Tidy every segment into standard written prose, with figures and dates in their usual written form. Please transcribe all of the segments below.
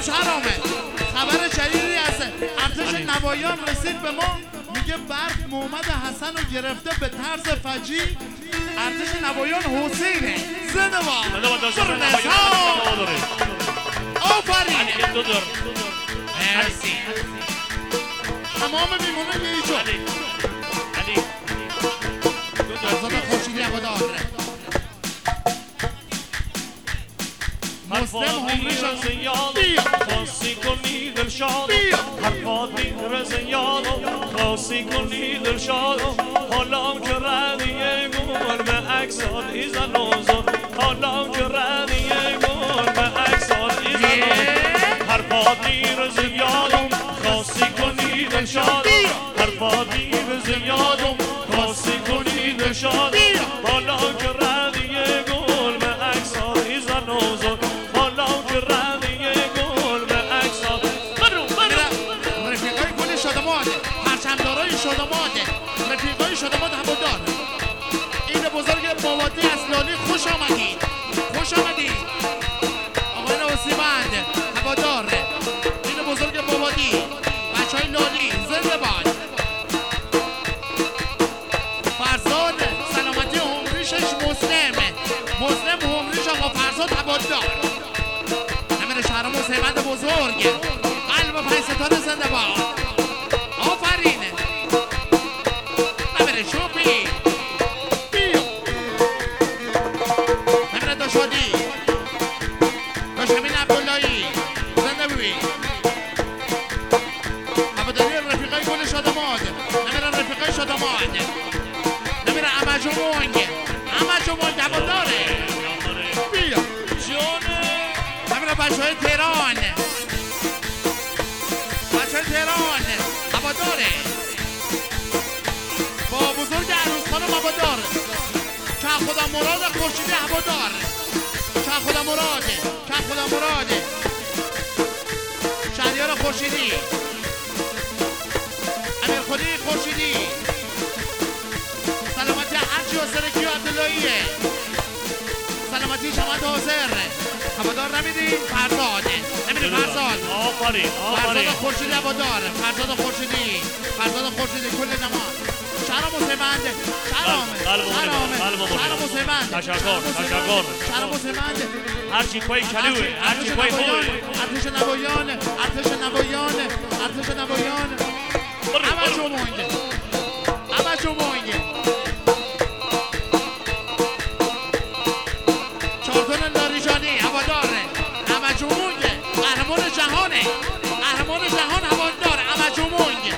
شهرامه خبر جدیدی از ارتش نوایان رسید به ما، میگه برق محمد حسن رو گرفته به طرز فجیع. ارتش نوایان حسینه زنده باد آفرین مرسی تمام میمونه یه ایجا ارزاد خوشیدی هوادار مسلم همریش بیا خاصی کنی دلشاد هر پادی رزن یادم خاصی کنی دلشادم حالا که ردیه گل به عکسات ایزن اوزن حالا که ردیه گل به عکسات ایزن اوزن هر پادی رزن یادم خاصی کنی دلشادم هر پادی رزن یادم خاصی کنی دلشادم حالا که ردیه گل به عکسات ایزن اوزن رفیقای شادمان هوادار این بزرگ باباتی از لالی خوش آمدید خوش آمدید آقایان وسیمند هوادار این بزرگ باباتی بچه های لالی زنده باد فرزاد سلامتی عمریشش مسلم عمریش آقا فرزاد هوادار نمیر شهرام وسیمند بزرگ قلب 5 ستاره زنده باد آفرین شوپی بیا نمیر داشادی داشمین عبداللهی زنده ببین هواداری رفیقای گل شادماد نمیر رفیقای شادماد نمیر امجمونگ هواداره بیا نمیر بچه های تهران هواداره با بزرگ عروس خانم هوادار که خدا مراد خورشیدی هوادار که خدا مراد شهریار خورشیدی امیر خودی خورشیدی سلامتی حجی و سرکی و عبداللهیه سلامتی شمد حاضر هوادار نمیدی؟ فرزاد خورشیدی هوادار فرزاد خورشیدی کل نماز شهرام حسیمند شهرام حسیمند هرچی پای کلوه هرچی پای خوبه ارتش نوایان همه جمونگه چارتون لاریجانی هواداره همه جمونگه قهرمان جهان هواداره همه جمونگه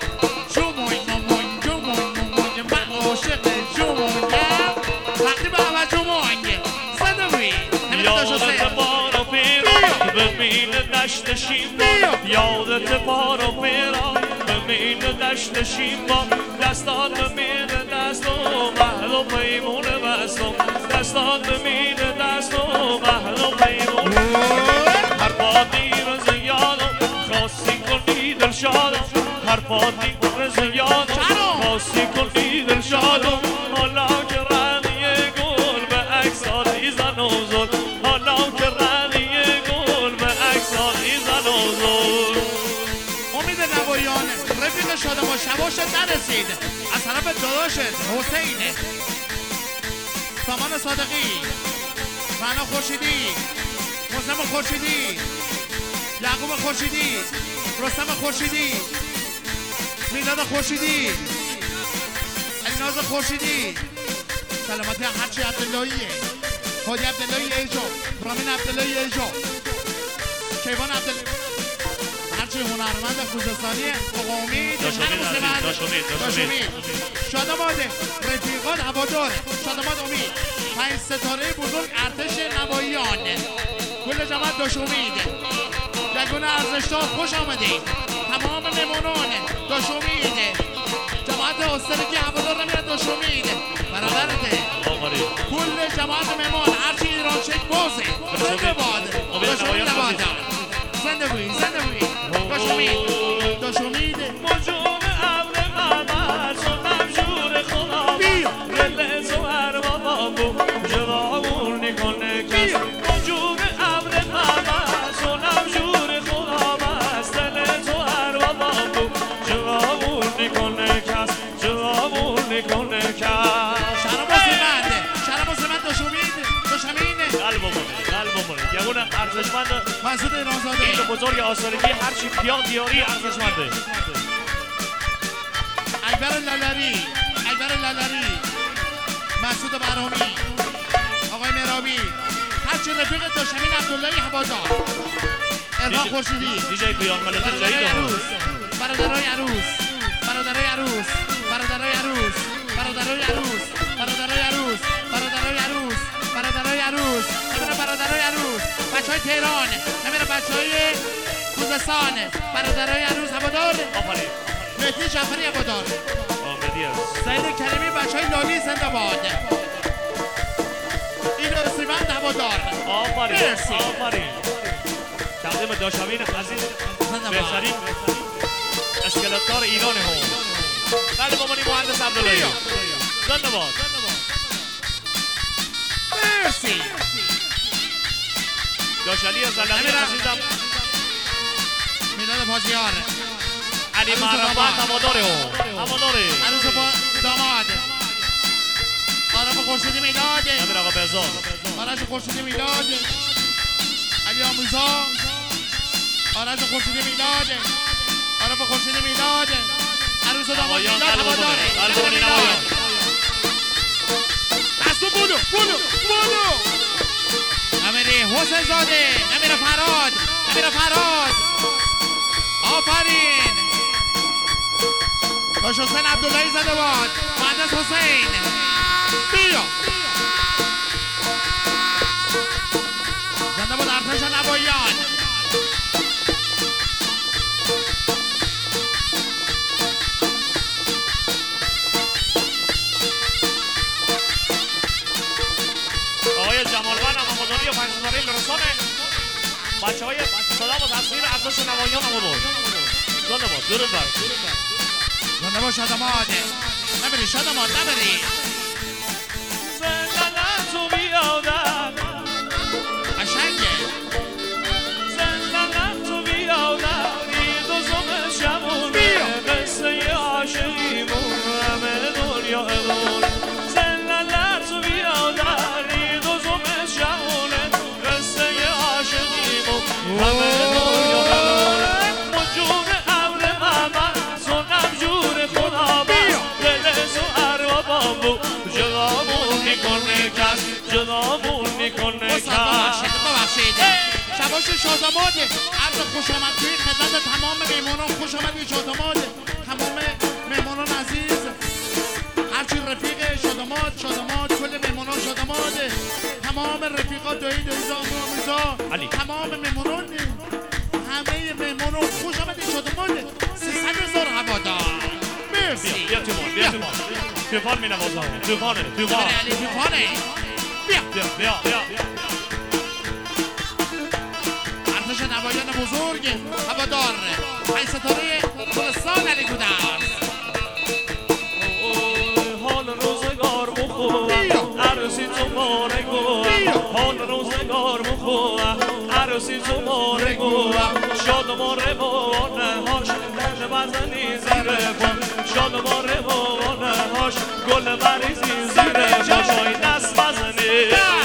دشت شیما یادت بارو میرا بمین دشت شیما دستان بمین دستو محل و پیمون بستم دستان بمین دستو محل و پیمون هر پادی رز یادم خاصی کنی دل شادم هر پادی رز یادم خاصی کنی دل شادم حالا که ردیه گل به عکسات ایزن اوزد حالا که ردیه گل به عکسات ایزن اوزد امید نوایان رفیق شادمان شباش نرسید از طرف داداشت حسین سامان صادقی معنا خورشیدی مسلم خورشیدی یعقوب خورشیدی رستم خورشیدی میلاد خورشیدی الناز خورشیدی سلامتی هرچی عبداللهیه هادی عبداللهی ایجا رامین عبداللهی ایجا کیوان عبداللهی هرچی هنرمند خوزستانیه آقا امید داشمید شادماد رفیقان هوادار شادماد امید 5 ستاره بزرگ ارتش نوایان کل جماعت داشمید یگونه ارزشدار خوش آمدید تمام مهمانان داشمید جماعت استرکی هوادار نمیاد داشمید برادرته کل جماعت مهمان هرچی ایران چک بازه زنده باد داشمید هوادار زنده بوی داشمید مجون عبر محمد شدم جور خدا دل زهر و بابو جوابون نکنه کس مجون عبر محمد شدم جور ارزشمند مسعود ایرانزاده این بزرگ آسارگی هرچی پیاد دیاری ارزشمنده اکبر لالاری مسعود برامی آقای مرابی هرچی رفیق داشمین عبداللهی هوادار ارفان خورشیدی دیجی پیان ملت جدید برادرای عروس نمیره برادرای عروس بچهای تهران نمیره بچهای خوزستان برادرای عروس هوادار آفرین مهدی جعفری هوادار مهدی است سعید کریمی بچهای لالی زنده‌باد این سیمند هوادار آفرین تقدیم داشمین عزیز بهترین اسکلتار ایران هم بله مامانی مهندس عبداللهی زنده باد مرسی داشلی زلمی عزیزم میلاد بازیار علی معرفت هواداره عروس داماد آرام خورشیدی میلاد امیر آقا بهزاد آرش خورشیدی میلاد علی آموزا آرش خورشیدی میلاد آرام خورشیدی میلاد عروس داماد میلاد هواداره قلبانی نمایان دستو بولو امیر حسین زاده امیر فراد آفرین داش حسین عبداللهی زنده باد مهندس حسین بیا زنده باد ارتش نواییان آقای جمالبند هواداری و پنجستاره لرسانه بچه های صدا و تصویر ارتش نواییان هوادار زنده باد درود بر زنده باد شادماد نبری شادماد نبری زندانتو بیادن قشنگه زندانتو بیادن این دوزم شمونه قصه عاشقیمون همه دنیا دون زندانتو بیادن این دوزم شمونه قصه عاشقیمون همه دنیا دون مجون عبر محمد سنم جور خدا جدامون میکنه کس ببخشید شباش شاداماد عرض خوش آمدگویی خدمت تمام میمونان خوش آمدگویی شاداماد تمام میمونان عزیز هرچی رفیق شاداماد کل میمونان شاداماد تمام رفیقات دایی آموزا تمام میمونان همه میمونان خوش آمدگویی شاداماد 300,000 هوادار مرسی بیا توفان می نوازم توفانه بیا ارتش نوایان بزرگ هوادار 5 ستاره گلستان علی گودرز حال روزگار بخور عروسی تو مارگو حال روزگار بخور عروسی تو مارگو شاد و روانه هاش گل بزنی زیر پا شاد و روانه هاش گل بریزی زیر پاشای دست بزنی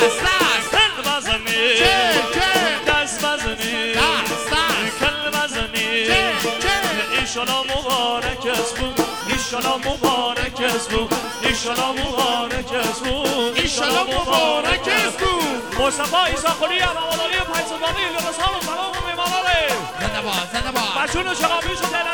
دست بزنی کل بزنی ایشالا مبارک اسبو ایشالا مبارک اسبو ایشالا مبارک اسبو ایشالا مبارک اسبو مصطفی ایسا خلی هواداری پنجستانی لرسان و سلام و میماناره زنده باد بچون شقامیش